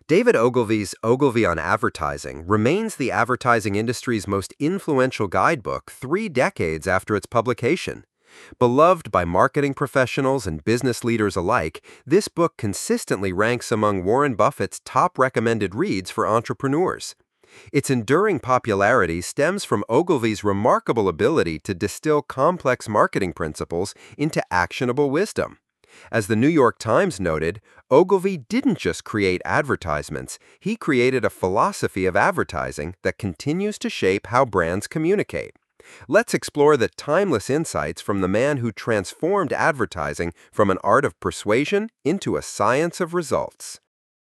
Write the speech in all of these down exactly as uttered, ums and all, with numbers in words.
David Ogilvy's Ogilvy on Advertising remains the advertising industry's most influential guidebook three decades after its publication. Beloved by marketing professionals and business leaders alike, this book consistently ranks among Warren Buffett's top recommended reads for entrepreneurs. Its enduring popularity stems from Ogilvy's remarkable ability to distill complex marketing principles into actionable wisdom. As the New York Times noted, Ogilvy didn't just create advertisements, he created a philosophy of advertising that continues to shape how brands communicate. Let's explore the timeless insights from the man who transformed advertising from an art of persuasion into a science of results.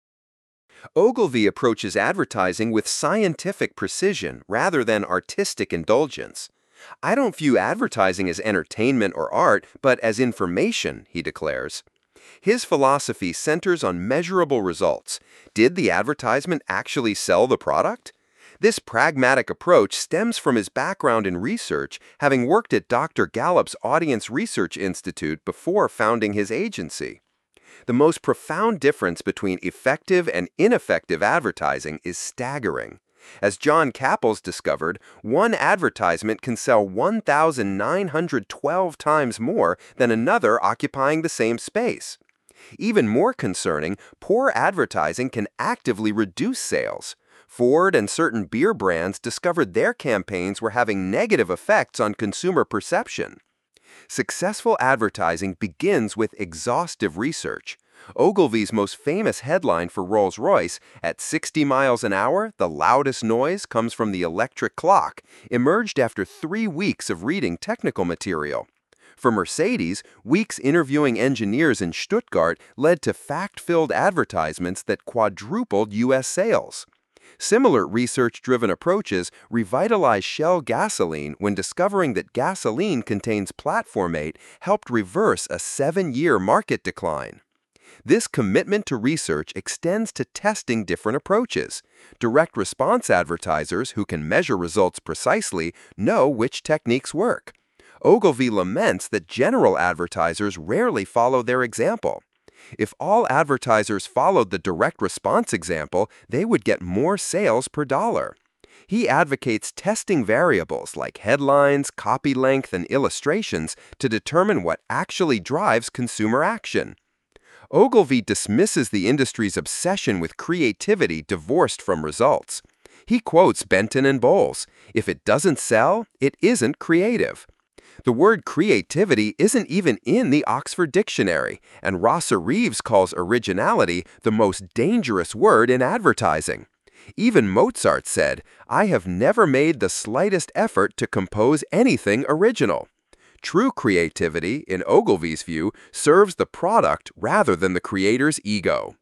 Ogilvy approaches advertising with scientific precision rather than artistic indulgence. "I don't view advertising as entertainment or art, but as information," he declares. His philosophy centers on measurable results. Did the advertisement actually sell the product? This pragmatic approach stems from his background in research, having worked at Doctor Gallup's Audience Research Institute before founding his agency. The most profound difference between effective and ineffective advertising is staggering. As John Capples discovered, one advertisement can sell one thousand nine hundred twelve times more than another occupying the same space. Even more concerning, poor advertising can actively reduce sales. Ford and certain beer brands discovered their campaigns were having negative effects on consumer perception. Successful advertising begins with exhaustive research. Ogilvy's most famous headline for Rolls-Royce, "At sixty miles an hour, the loudest noise comes from the electric clock," emerged after three weeks of reading technical material. For Mercedes, weeks interviewing engineers in Stuttgart led to fact-filled advertisements that quadrupled U S sales. Similar research-driven approaches revitalized Shell gasoline when discovering that gasoline contains platformate helped reverse a seven-year market decline. This commitment to research extends to testing different approaches. Direct response advertisers who can measure results precisely know which techniques work. Ogilvy laments that general advertisers rarely follow their example. If all advertisers followed the direct response example, they would get more sales per dollar. He advocates testing variables like headlines, copy length, and illustrations to determine what actually drives consumer action. Ogilvy dismisses the industry's obsession with creativity divorced from results. He quotes Benton and Bowles, "If it doesn't sell, it isn't creative." The word creativity isn't even in the Oxford Dictionary, and Rosser Reeves calls originality the most dangerous word in advertising. Even Mozart said, "I have never made the slightest effort to compose anything original." True creativity, in Ogilvy's view, serves the product rather than the creator's ego.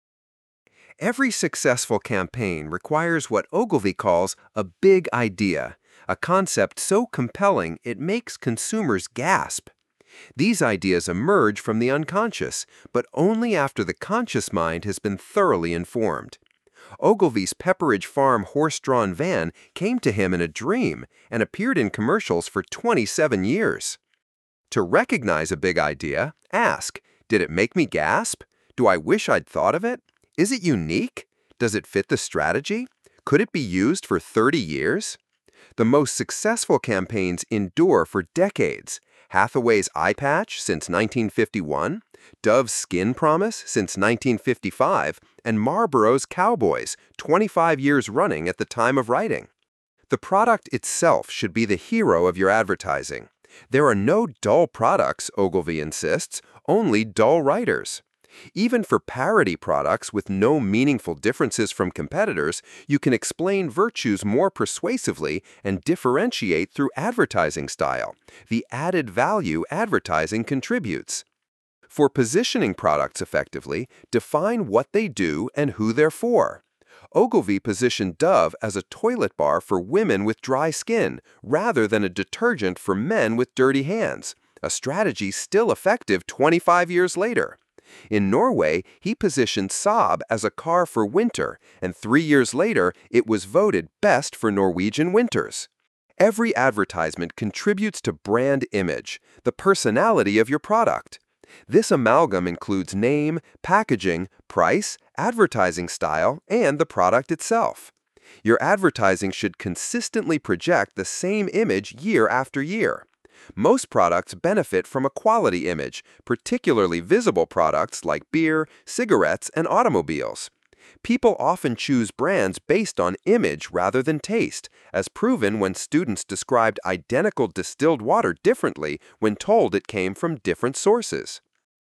Every successful campaign requires what Ogilvy calls a big idea, a concept so compelling it makes consumers gasp. These ideas emerge from the unconscious, but only after the conscious mind has been thoroughly informed. Ogilvy's Pepperidge Farm horse-drawn van came to him in a dream and appeared in commercials for twenty-seven years. To recognize a big idea, ask, did it make me gasp? Do I wish I'd thought of it? Is it unique? Does it fit the strategy? Could it be used for thirty years? The most successful campaigns endure for decades. Hathaway's eye patch since nineteen fifty-one, Dove's skin promise since nineteen fifty-five, and Marlboro's Cowboys, twenty-five years running at the time of writing. The product itself should be the hero of your advertising. There are no dull products, Ogilvy insists, only dull writers. Even for parody products with no meaningful differences from competitors, you can explain virtues more persuasively and differentiate through advertising style, the added value advertising contributes. For positioning products effectively, define what they do and who they're for. Ogilvy positioned Dove as a toilet bar for women with dry skin, rather than a detergent for men with dirty hands, a strategy still effective twenty-five years later. In Norway, he positioned Saab as a car for winter, and three years later, it was voted best for Norwegian winters. Every advertisement contributes to brand image, the personality of your product. This amalgam includes name, packaging, price, advertising style, and the product itself. Your advertising should consistently project the same image year after year. Most products benefit from a quality image, particularly visible products like beer, cigarettes, and automobiles. People often choose brands based on image rather than taste, as proven when students described identical distilled water differently when told it came from different sources.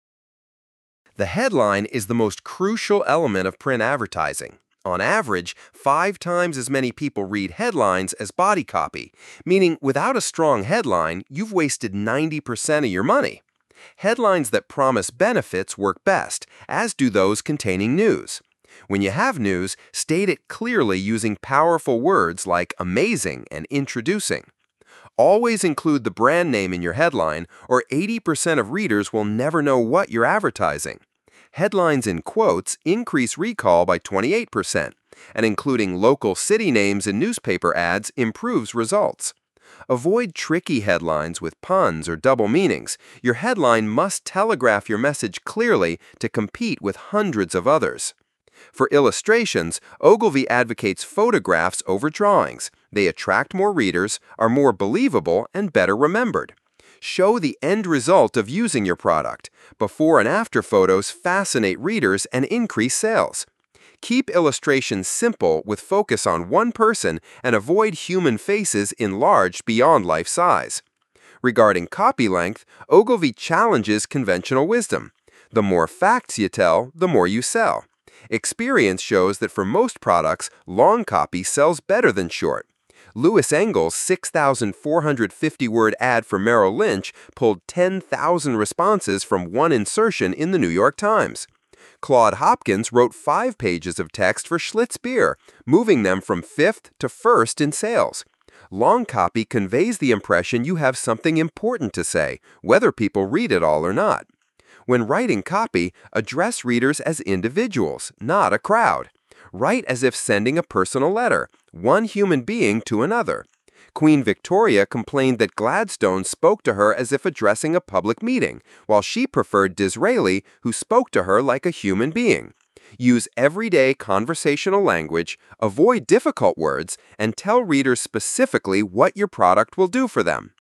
The headline is the most crucial element of print advertising. On average, five times as many people read headlines as body copy, meaning without a strong headline, you've wasted ninety percent of your money. Headlines that promise benefits work best, as do those containing news. When you have news, state it clearly using powerful words like amazing and introducing. Always include the brand name in your headline, or eighty percent of readers will never know what you're advertising. Headlines in quotes increase recall by twenty-eight percent, and including local city names in newspaper ads improves results. Avoid tricky headlines with puns or double meanings. Your headline must telegraph your message clearly to compete with hundreds of others. For illustrations, Ogilvy advocates photographs over drawings. They attract more readers, are more believable, and better remembered. Show the end result of using your product. Before and after photos fascinate readers and increase sales. Keep illustrations simple with focus on one person and avoid human faces enlarged beyond life size. Regarding copy length, Ogilvy challenges conventional wisdom. The more facts you tell, the more you sell. Experience shows that for most products, long copy sells better than short. Louis Engel's six thousand four hundred fifty word ad for Merrill Lynch pulled ten thousand responses from one insertion in the New York Times. Claude Hopkins wrote five pages of text for Schlitz Beer, moving them from fifth to first in sales. Long copy conveys the impression you have something important to say, whether people read it all or not. When writing copy, address readers as individuals, not a crowd. Write as if sending a personal letter, one human being to another. Queen Victoria complained that Gladstone spoke to her as if addressing a public meeting, while she preferred Disraeli, who spoke to her like a human being. Use everyday conversational language, avoid difficult words, and tell readers specifically what your product will do for them.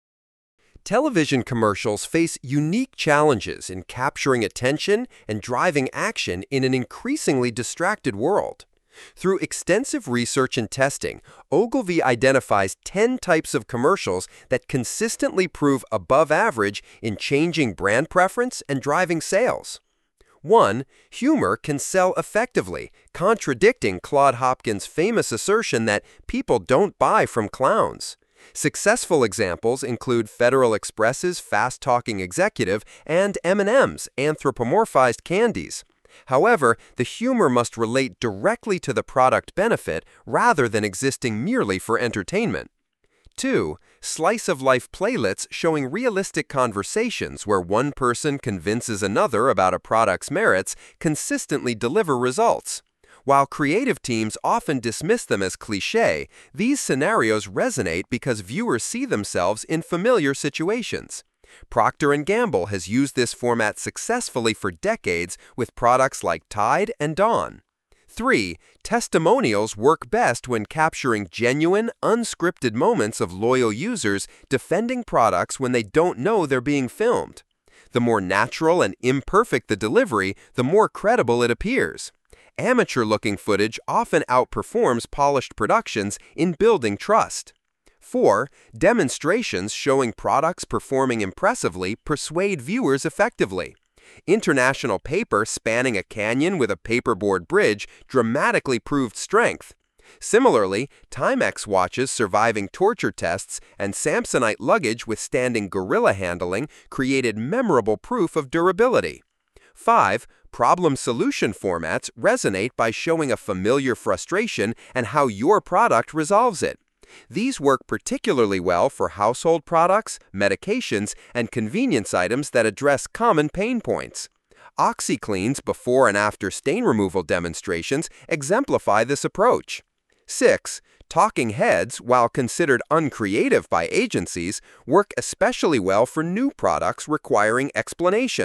Television commercials face unique challenges in capturing attention and driving action in an increasingly distracted world. Through extensive research and testing, Ogilvy identifies ten types of commercials that consistently prove above average in changing brand preference and driving sales. one. Humor can sell effectively, contradicting Claude Hopkins' famous assertion that people don't buy from clowns. Successful examples include Federal Express's fast-talking executive and M and M's anthropomorphized candies. However, the humor must relate directly to the product benefit rather than existing merely for entertainment. two. Slice-of-life playlets showing realistic conversations where one person convinces another about a product's merits consistently deliver results. While creative teams often dismiss them as cliché, these scenarios resonate because viewers see themselves in familiar situations. Procter and Gamble has used this format successfully for decades with products like Tide and Dawn. three. Testimonials work best when capturing genuine, unscripted moments of loyal users defending products when they don't know they're being filmed. The more natural and imperfect the delivery, the more credible it appears. Amateur-looking footage often outperforms polished productions in building trust. four. Demonstrations showing products performing impressively persuade viewers effectively. International Paper spanning a canyon with a paperboard bridge dramatically proved strength. Similarly, Timex watches surviving torture tests and Samsonite luggage withstanding gorilla handling created memorable proof of durability. five. Problem-solution formats resonate by showing a familiar frustration and how your product resolves it. These work particularly well for household products, medications, and convenience items that address common pain points. OxyClean's before and after stain removal demonstrations exemplify this approach. six. Talking heads, while considered uncreative by agencies, work especially well for new products requiring explanation.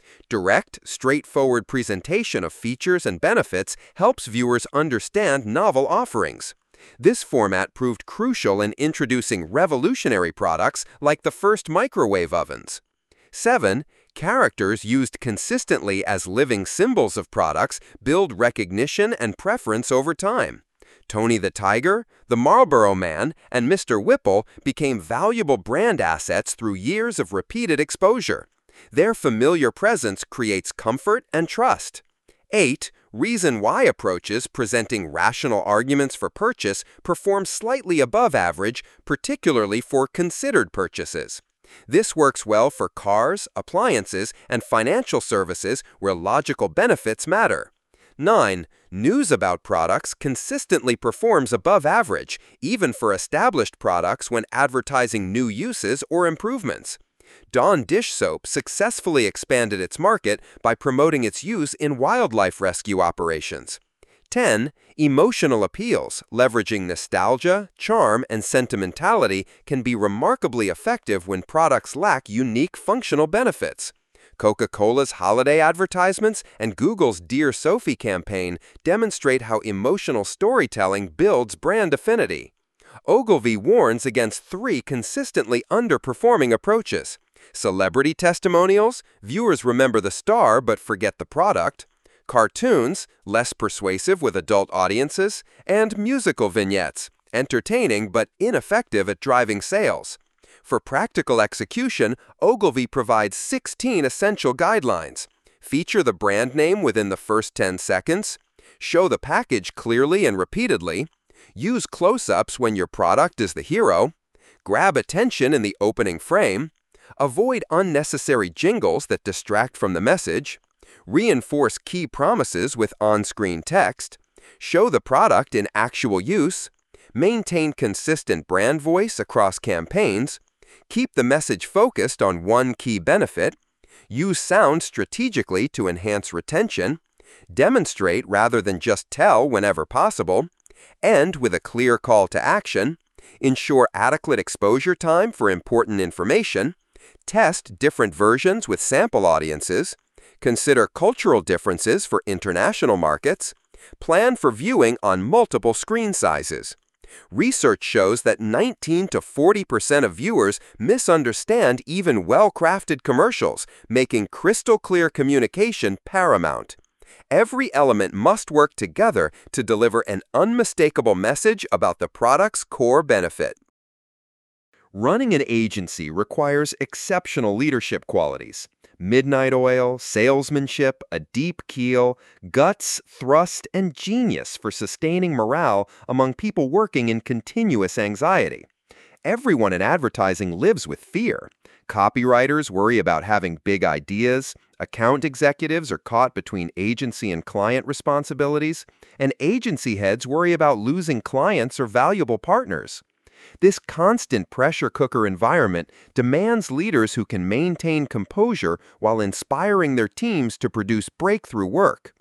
Direct, straightforward presentation of features and benefits helps viewers understand novel offerings. This format proved crucial in introducing revolutionary products like the first microwave ovens. seven. Characters used consistently as living symbols of products build recognition and preference over time. Tony the Tiger, the Marlboro Man, and Mister Whipple became valuable brand assets through years of repeated exposure. Their familiar presence creates comfort and trust. eight. Reason why approaches presenting rational arguments for purchase perform slightly above average, particularly for considered purchases. This works well for cars, appliances, and financial services where logical benefits matter. nine. News about products consistently performs above average, even for established products when advertising new uses or improvements. Dawn dish soap successfully expanded its market by promoting its use in wildlife rescue operations. ten. Emotional appeals, leveraging nostalgia, charm, and sentimentality, can be remarkably effective when products lack unique functional benefits. Coca-Cola's holiday advertisements and Google's Dear Sophie campaign demonstrate how emotional storytelling builds brand affinity. Ogilvy warns against three consistently underperforming approaches: celebrity testimonials, viewers remember the star but forget the product; cartoons, less persuasive with adult audiences; and musical vignettes, entertaining but ineffective at driving sales. For practical execution, Ogilvy provides sixteen essential guidelines. Feature the brand name within the first ten seconds. Show the package clearly and repeatedly. Use close-ups when your product is the hero. Grab attention in the opening frame. Avoid unnecessary jingles that distract from the message. Reinforce key promises with on-screen text. Show the product in actual use. Maintain consistent brand voice across campaigns. Keep the message focused on one key benefit. Use sound strategically to enhance retention. Demonstrate rather than just tell whenever possible. End with a clear call to action. Ensure adequate exposure time for important information. Test different versions with sample audiences. Consider cultural differences for international markets. Plan for viewing on multiple screen sizes. Research shows that nineteen to forty percent of viewers misunderstand even well-crafted commercials, making crystal clear communication paramount. Every element must work together to deliver an unmistakable message about the product's core benefit. Running an agency requires exceptional leadership qualities: midnight oil, salesmanship, a deep keel, guts, thrust, and genius for sustaining morale among people working in continuous anxiety. Everyone in advertising lives with fear. Copywriters worry about having big ideas, account executives are caught between agency and client responsibilities, and agency heads worry about losing clients or valuable partners. This constant pressure cooker environment demands leaders who can maintain composure while inspiring their teams to produce breakthrough work.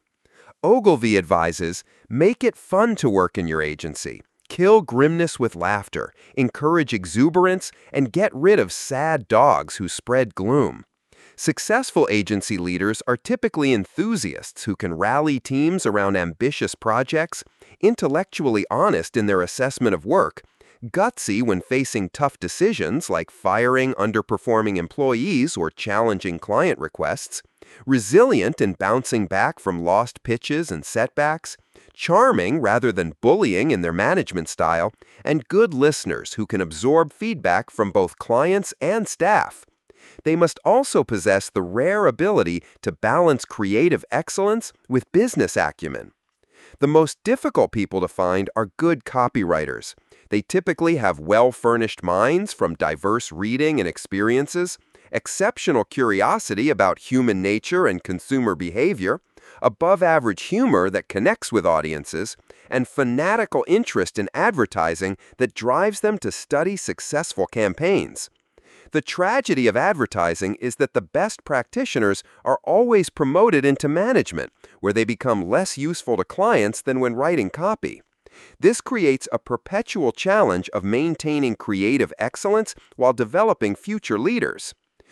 Ogilvy advises, make it fun to work in your agency. Kill grimness with laughter, encourage exuberance, and get rid of sad dogs who spread gloom. Successful agency leaders are typically enthusiasts who can rally teams around ambitious projects, intellectually honest in their assessment of work, gutsy when facing tough decisions like firing underperforming employees or challenging client requests, resilient in bouncing back from lost pitches and setbacks, charming rather than bullying in their management style, and good listeners who can absorb feedback from both clients and staff. They must also possess the rare ability to balance creative excellence with business acumen. The most difficult people to find are good copywriters. They typically have well-furnished minds from diverse reading and experiences, exceptional curiosity about human nature and consumer behavior, above-average humor that connects with audiences, and fanatical interest in advertising that drives them to study successful campaigns. The tragedy of advertising is that the best practitioners are always promoted into management, where they become less useful to clients than when writing copy. This creates a perpetual challenge of maintaining creative excellence while developing future leaders.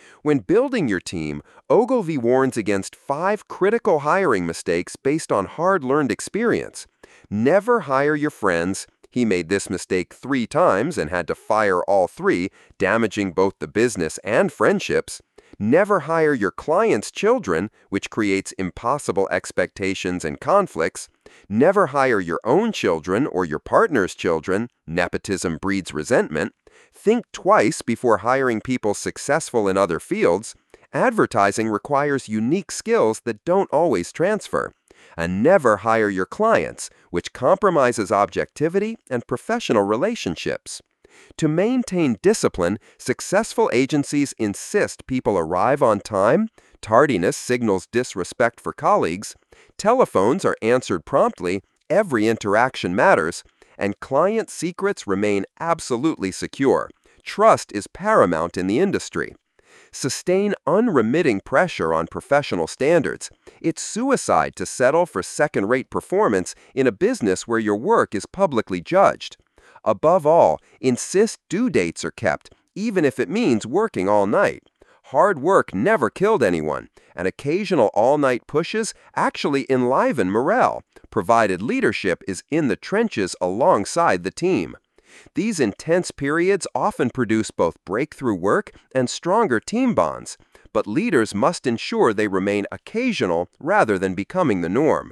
When building your team, Ogilvy warns against five critical hiring mistakes based on hard-learned experience. Never hire your friends. He made this mistake three times and had to fire all three, damaging both the business and friendships. Never hire your clients' children, which creates impossible expectations and conflicts. Never hire your own children or your partner's children. Nepotism breeds resentment. Think twice before hiring people successful in other fields. Advertising requires unique skills that don't always transfer. And never hire your clients, which compromises objectivity and professional relationships. To maintain discipline, successful agencies insist people arrive on time, tardiness signals disrespect for colleagues, telephones are answered promptly, every interaction matters, and client secrets remain absolutely secure. Trust is paramount in the industry. Sustain unremitting pressure on professional standards. It's suicide to settle for second-rate performance in a business where your work is publicly judged. Above all, insist due dates are kept, even if it means working all night. Hard work never killed anyone, and occasional all-night pushes actually enliven morale, provided leadership is in the trenches alongside the team. These intense periods often produce both breakthrough work and stronger team bonds, but leaders must ensure they remain occasional rather than becoming the norm.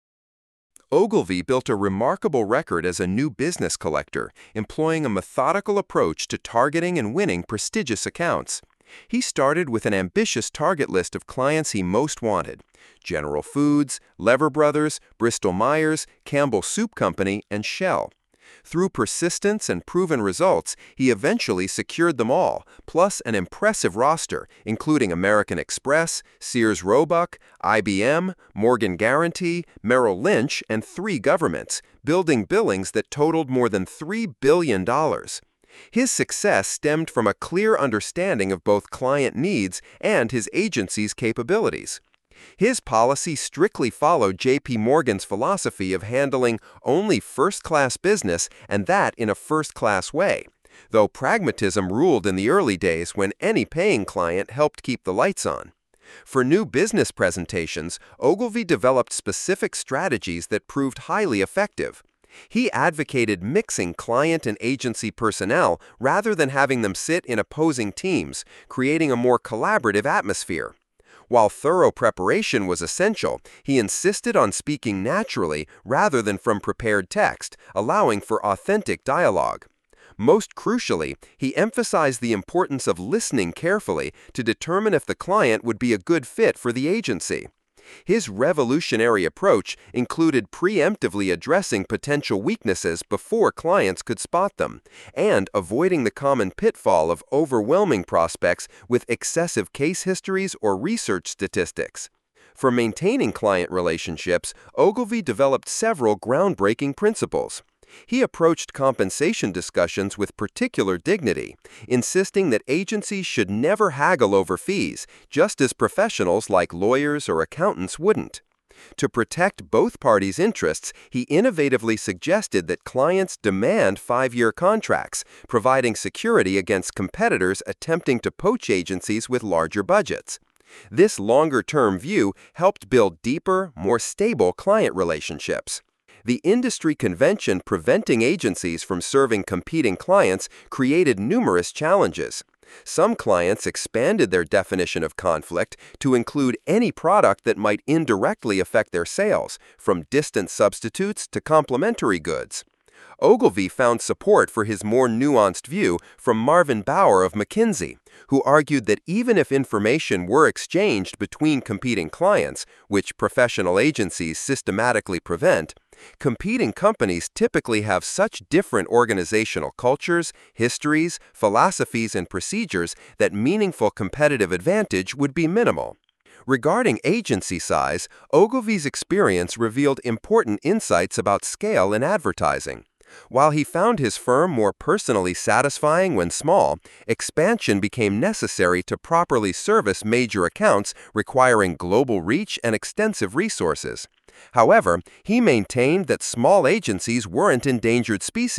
Ogilvy built a remarkable record as a new business collector, employing a methodical approach to targeting and winning prestigious accounts. He started with an ambitious target list of clients he most wanted: General Foods, Lever Brothers, Bristol-Myers, Campbell Soup Company, and Shell. Through persistence and proven results, he eventually secured them all, plus an impressive roster, including American Express, Sears Roebuck, I B M, Morgan Guaranty, Merrill Lynch, and three governments, building billings that totaled more than three billion dollars. His success stemmed from a clear understanding of both client needs and his agency's capabilities. His policy strictly followed J P Morgan's philosophy of handling only first-class business, and that in a first-class way, though pragmatism ruled in the early days when any paying client helped keep the lights on. For new business presentations, Ogilvy developed specific strategies that proved highly effective. He advocated mixing client and agency personnel rather than having them sit in opposing teams, creating a more collaborative atmosphere. While thorough preparation was essential, he insisted on speaking naturally rather than from prepared text, allowing for authentic dialogue. Most crucially, he emphasized the importance of listening carefully to determine if the client would be a good fit for the agency. His revolutionary approach included preemptively addressing potential weaknesses before clients could spot them, and avoiding the common pitfall of overwhelming prospects with excessive case histories or research statistics. For maintaining client relationships, Ogilvy developed several groundbreaking principles. He approached compensation discussions with particular dignity, insisting that agencies should never haggle over fees, just as professionals like lawyers or accountants wouldn't. To protect both parties' interests, he innovatively suggested that clients demand five-year contracts, providing security against competitors attempting to poach agencies with larger budgets. This longer-term view helped build deeper, more stable client relationships. The industry convention preventing agencies from serving competing clients created numerous challenges. Some clients expanded their definition of conflict to include any product that might indirectly affect their sales, from distant substitutes to complementary goods. Ogilvy found support for his more nuanced view from Marvin Bower of McKinsey, who argued that even if information were exchanged between competing clients, which professional agencies systematically prevent, competing companies typically have such different organizational cultures, histories, philosophies, and procedures that meaningful competitive advantage would be minimal. Regarding agency size, Ogilvy's experience revealed important insights about scale in advertising. While he found his firm more personally satisfying when small, expansion became necessary to properly service major accounts requiring global reach and extensive resources. However, he maintained that small agencies weren't endangered species.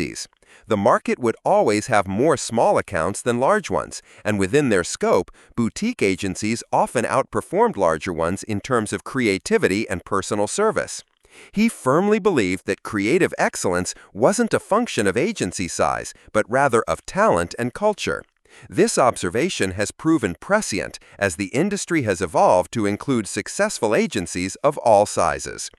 The market would always have more small accounts than large ones, and within their scope, boutique agencies often outperformed larger ones in terms of creativity and personal service. He firmly believed that creative excellence wasn't a function of agency size, but rather of talent and culture. This observation has proven prescient as the industry has evolved to include successful agencies of all sizes.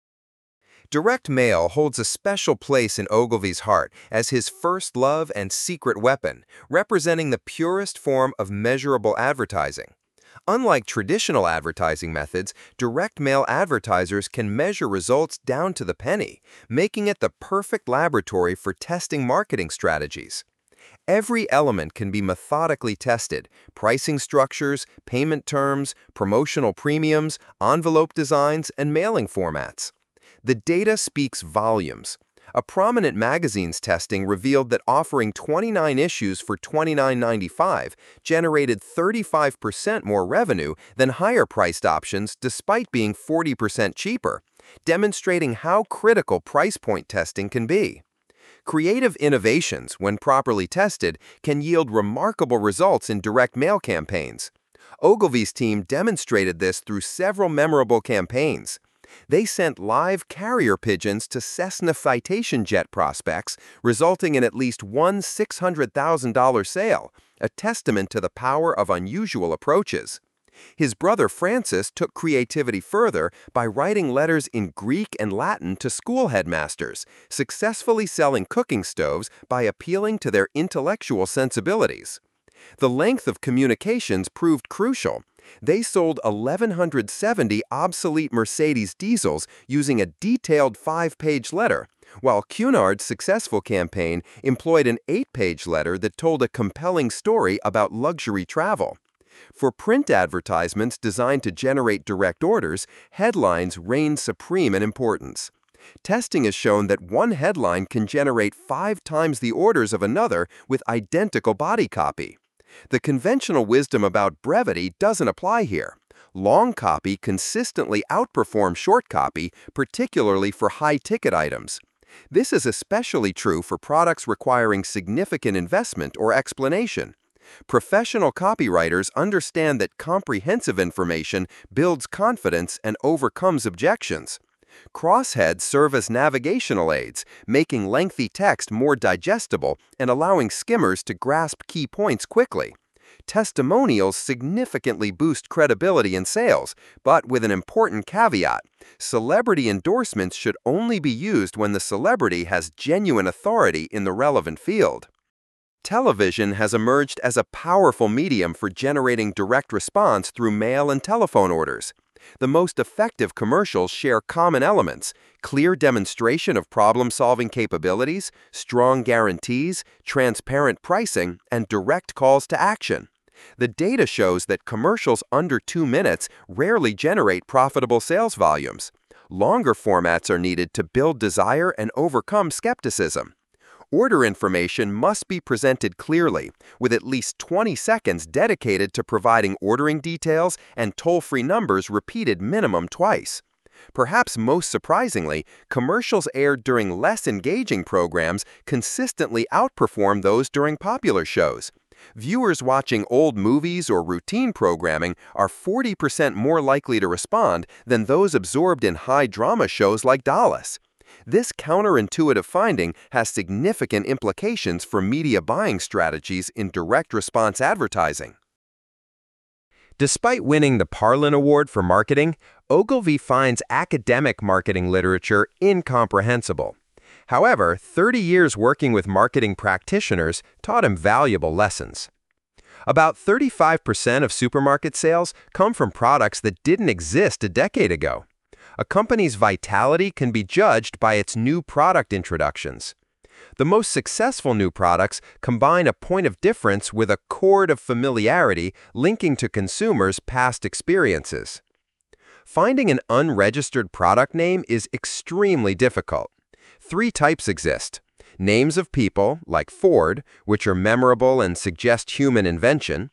Direct mail holds a special place in Ogilvy's heart as his first love and secret weapon, representing the purest form of measurable advertising. Unlike traditional advertising methods, direct mail advertisers can measure results down to the penny, making it the perfect laboratory for testing marketing strategies. Every element can be methodically tested: pricing structures, payment terms, promotional premiums, envelope designs, and mailing formats. The data speaks volumes. A prominent magazine's testing revealed that offering twenty-nine issues for twenty-nine ninety-five generated thirty-five percent more revenue than higher-priced options despite being forty percent cheaper, demonstrating how critical price point testing can be. Creative innovations, when properly tested, can yield remarkable results in direct mail campaigns. Ogilvy's team demonstrated this through several memorable campaigns. They sent live carrier pigeons to Cessna Citation jet prospects, resulting in at least one six hundred thousand dollar sale, a testament to the power of unusual approaches. His brother Francis took creativity further by writing letters in Greek and Latin to school headmasters, successfully selling cooking stoves by appealing to their intellectual sensibilities. The length of communications proved crucial. They sold one thousand one hundred seventy obsolete Mercedes diesels using a detailed five-page letter, while Cunard's successful campaign employed an eight-page letter that told a compelling story about luxury travel. For print advertisements designed to generate direct orders, headlines reign supreme in importance. Testing has shown that one headline can generate five times the orders of another with identical body copy. The conventional wisdom about brevity doesn't apply here. Long copy consistently outperforms short copy, particularly for high-ticket items. This is especially true for products requiring significant investment or explanation. Professional copywriters understand that comprehensive information builds confidence and overcomes objections. Crossheads serve as navigational aids, making lengthy text more digestible and allowing skimmers to grasp key points quickly. Testimonials significantly boost credibility in sales, but with an important caveat: celebrity endorsements should only be used when the celebrity has genuine authority in the relevant field. Television has emerged as a powerful medium for generating direct response through mail and telephone orders. The most effective commercials share common elements: clear demonstration of problem-solving capabilities, strong guarantees, transparent pricing, and direct calls to action. The data shows that commercials under two minutes rarely generate profitable sales volumes. Longer formats are needed to build desire and overcome skepticism. Order information must be presented clearly, with at least twenty seconds dedicated to providing ordering details and toll-free numbers repeated minimum twice. Perhaps most surprisingly, commercials aired during less engaging programs consistently outperform those during popular shows. Viewers watching old movies or routine programming are forty percent more likely to respond than those absorbed in high-drama shows like Dallas. This counterintuitive finding has significant implications for media buying strategies in direct response advertising. Despite winning the Parlin Award for marketing, Ogilvy finds academic marketing literature incomprehensible. However, thirty years working with marketing practitioners taught him valuable lessons. About thirty-five percent of supermarket sales come from products that didn't exist a decade ago. A company's vitality can be judged by its new product introductions. The most successful new products combine a point of difference with a cord of familiarity linking to consumers' past experiences. Finding an unregistered product name is extremely difficult. Three types exist: names of people, like Ford, which are memorable and suggest human invention;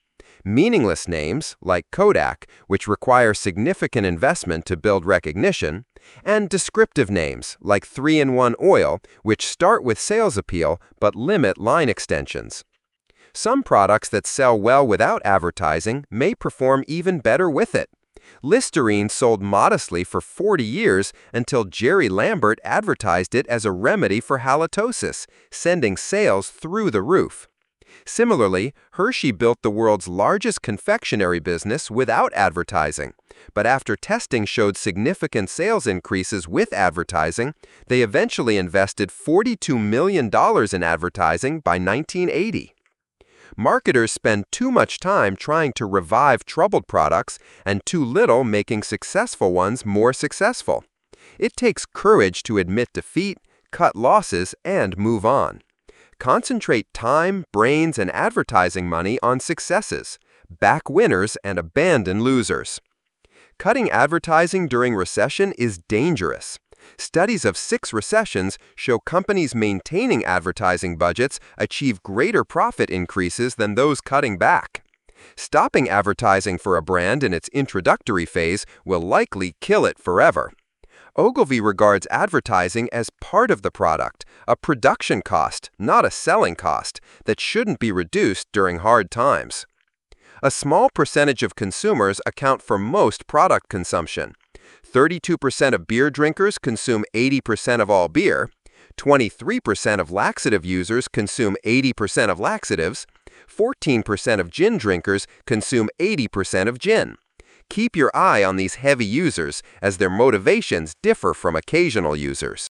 Meaningless names, like Kodak, which require significant investment to build recognition, and descriptive names, like three in one Oil, which start with sales appeal but limit line extensions. Some products that sell well without advertising may perform even better with it. Listerine sold modestly for forty years until Jerry Lambert advertised it as a remedy for halitosis, sending sales through the roof. Similarly, Hershey built the world's largest confectionery business without advertising, but after testing showed significant sales increases with advertising, they eventually invested forty-two million dollars in advertising by nineteen eighty. Marketers spend too much time trying to revive troubled products and too little making successful ones more successful. It takes courage to admit defeat, cut losses, and move on. Concentrate time, brains, and advertising money on successes. Back winners and abandon losers. Cutting advertising during recession is dangerous. Studies of six recessions show companies maintaining advertising budgets achieve greater profit increases than those cutting back. Stopping advertising for a brand in its introductory phase will likely kill it forever. Ogilvy regards advertising as part of the product, a production cost, not a selling cost, that shouldn't be reduced during hard times. A small percentage of consumers account for most product consumption. thirty-two percent of beer drinkers consume eighty percent of all beer, twenty-three percent of laxative users consume eighty percent of laxatives, fourteen percent of gin drinkers consume eighty percent of gin. Keep your eye on these heavy users, as their motivations differ from occasional users.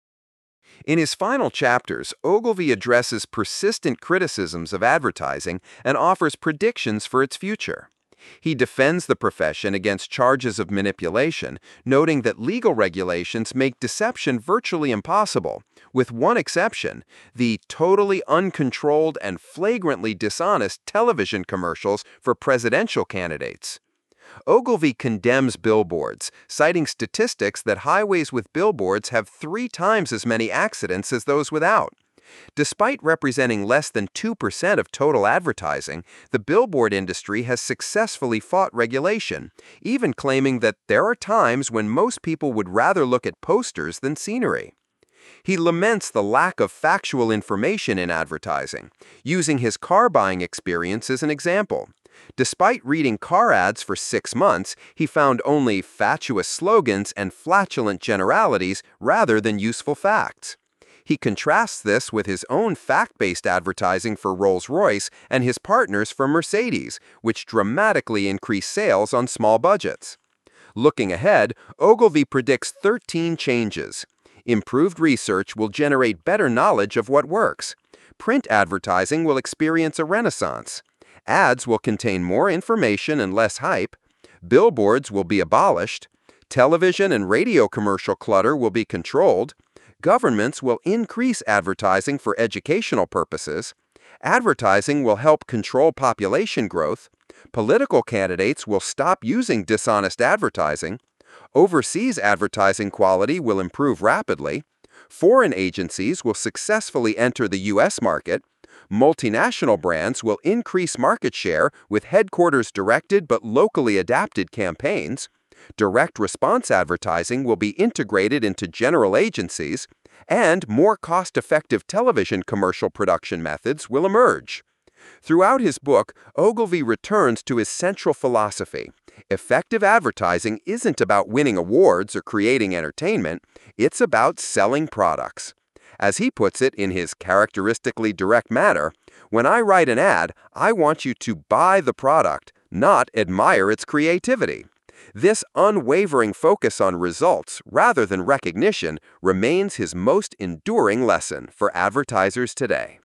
In his final chapters, Ogilvy addresses persistent criticisms of advertising and offers predictions for its future. He defends the profession against charges of manipulation, noting that legal regulations make deception virtually impossible, with one exception: the totally uncontrolled and flagrantly dishonest television commercials for presidential candidates. Ogilvy condemns billboards, citing statistics that highways with billboards have three times as many accidents as those without. Despite representing less than two percent of total advertising, the billboard industry has successfully fought regulation, even claiming that there are times when most people would rather look at posters than scenery. He laments the lack of factual information in advertising, using his car buying experience as an example. Despite reading car ads for six months, he found only fatuous slogans and flatulent generalities rather than useful facts. He contrasts this with his own fact-based advertising for Rolls-Royce and his partners for Mercedes, which dramatically increase sales on small budgets. Looking ahead, Ogilvy predicts thirteen changes. Improved research will generate better knowledge of what works. Print advertising will experience a renaissance. Ads will contain more information and less hype. Billboards will be abolished. Television and radio commercial clutter will be controlled. Governments will increase advertising for educational purposes. Advertising will help control population growth. Political candidates will stop using dishonest advertising. Overseas advertising quality will improve rapidly. Foreign agencies will successfully enter the U S market. Multinational brands will increase market share with headquarters-directed but locally adapted campaigns. Direct response advertising will be integrated into general agencies, and more cost-effective television commercial production methods will emerge. Throughout his book, Ogilvy returns to his central philosophy. Effective advertising isn't about winning awards or creating entertainment, it's about selling products. As he puts it in his characteristically direct manner, "When I write an ad, I want you to buy the product, not admire its creativity." This unwavering focus on results rather than recognition remains his most enduring lesson for advertisers today.